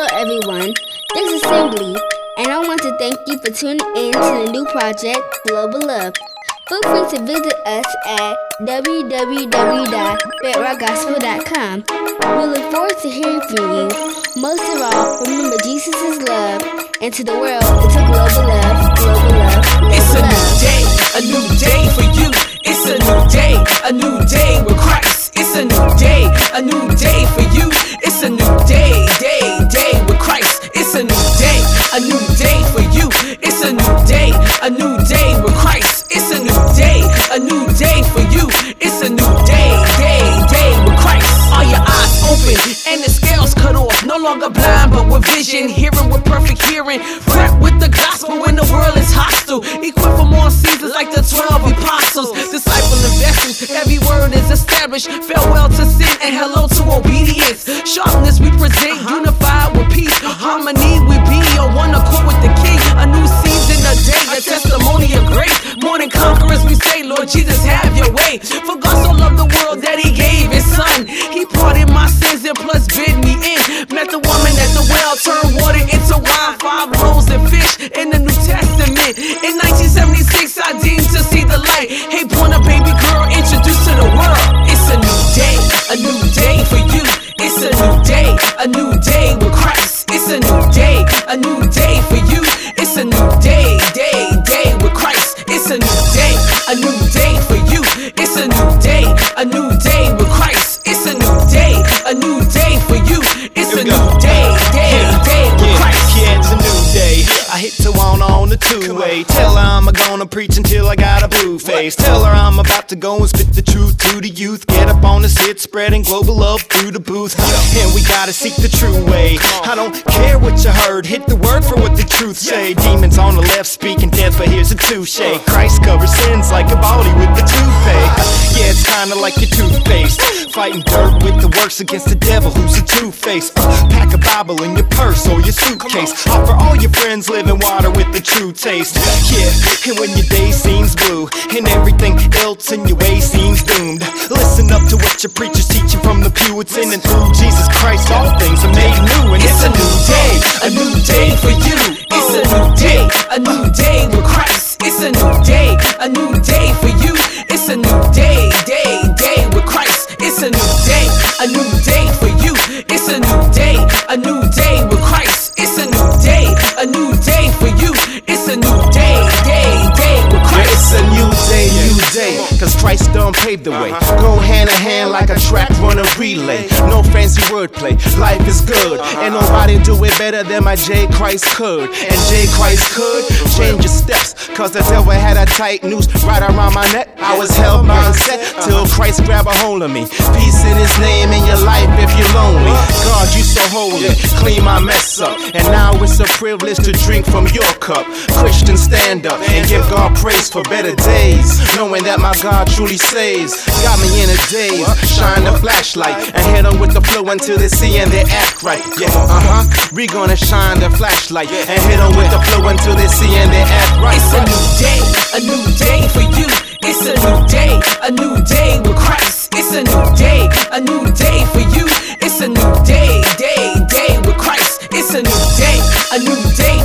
Hello everyone, this is Assembly, and I want to thank you for tuning in to the new project, Global Love. Feel free to visit us at www.bedrockgospel.com. We look forward to hearing from you. Most of all, remember Jesus' love, and to the world, it's a global love, global love, global It's a love. new day, a new day for you. It's a new day with Christ. It's a new day for you. It's a new day with Christ. It's a new day for you. It's a new day with Christ. It's a new day for you. It's a new day with Christ. All your eyes open and the scales cut off. No longer blind but with vision, hearing with perfect hearing. Prep with the gospel when the world is hostile. Equipped for more seasons like the 12 apostles. Disciple investors, every word is established. Farewell to sin and hello to obedience. Sharpness we present, unified with peace. Harmony we be on one accord with the King. A new season, a day, a testimony of grace. More than conquerors we say, Lord Jesus, have your way. For God so loved the world that he gave his son. He pardoned my sins and plus bid me in. Met the woman at the well, turned water into wine. 5 loaves and fish in the New Testament. In 1976 I deemed to see the light. Hey, born a baby girl introduced to the world. It's a new day for you. It's a new day with Christ. It's a new day for you. It's a new day with Christ. It's a new day for you. It's a new day with Christ. It's a new day for you. It's a new day with Christ. Yeah, it's a new day. I hit Tawana on the two-way. Tell her I'm gonna preach until I got a blue face. Tell her I'm about to go and spit the truth to the youth. Get up on the sit, spreading global love through the booth. And we gotta seek the true way. I don't care what you heard, hit the word for what the truth say. Demons on the left speaking death, but here's a touche. Christ covers sins like a body with the toothpaste. Yeah, it's kinda like your toothpaste. Fighting dirt with the works against the devil who's a two-faced. Pack a Bible in your purse or your suitcase. Offer all your friends living water with the true taste. Yeah, and when your day seems blue and everything else in your way seems doomed, listen up to what your preacher's teaching from the pew. It's in and through Jesus Christ, all things are made new. And It's a new day for you. It's a new day with Christ. It's a new day for you. It's a new day with Christ. It's a new day for you. It's a new day with Christ. It's a new day for you. It's a new day with Christ. It's a new day, cause Christ done paved the way. Go hand in hand like a track runner relay. No fancy wordplay, life is good. And nobody do it better than my J. Christ could. And J. Christ could change your steps, cause the devil had a tight noose right around my neck. I was held bound set till Christ grabbed a hold of me. Peace in his name in your life if you're lonely. God, you so holy, clean my mess up. And now it's a privilege to drink from your cup. Christian, stand up and give God praise for better days, knowing that my God truly saves. Got me in a daze, shine the flashlight and hit them with the flow until they see and they act right. Yeah, we gonna shine the flashlight and hit them with the flow until they see and they act right. It's a new day for you. It's a new day with Christ. It's a new day for you. It's a new day with Christ. It's a new day